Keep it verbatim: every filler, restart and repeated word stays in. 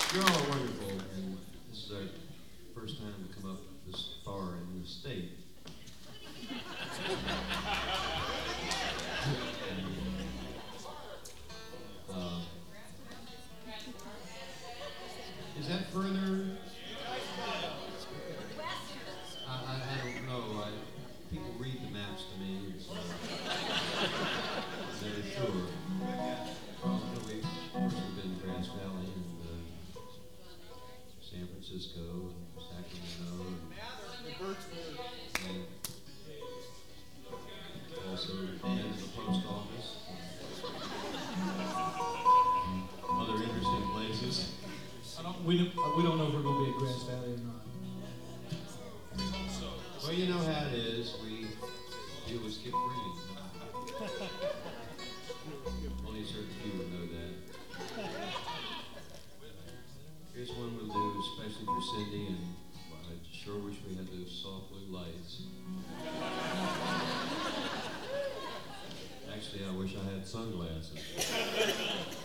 You're all wonderful, and this is our first time to come up this far in this state. Uh, is that further? I, I, I don't know. I, people read the maps to me, and so I'm very sure. Well, we, of course, we've been to Grass Valley and uh, San Francisco and Sacramento and, and also and the post office. Other interesting places. I don't, we, don't, uh, we don't know if we're going to be at Grass Valley or not. Well, you know how it is. We deal with skip breeding. Only a certain few would know that. Here's one we'll do especially for Cindy, and I sure wish we had those soft blue lights. Actually, I wish I had sunglasses.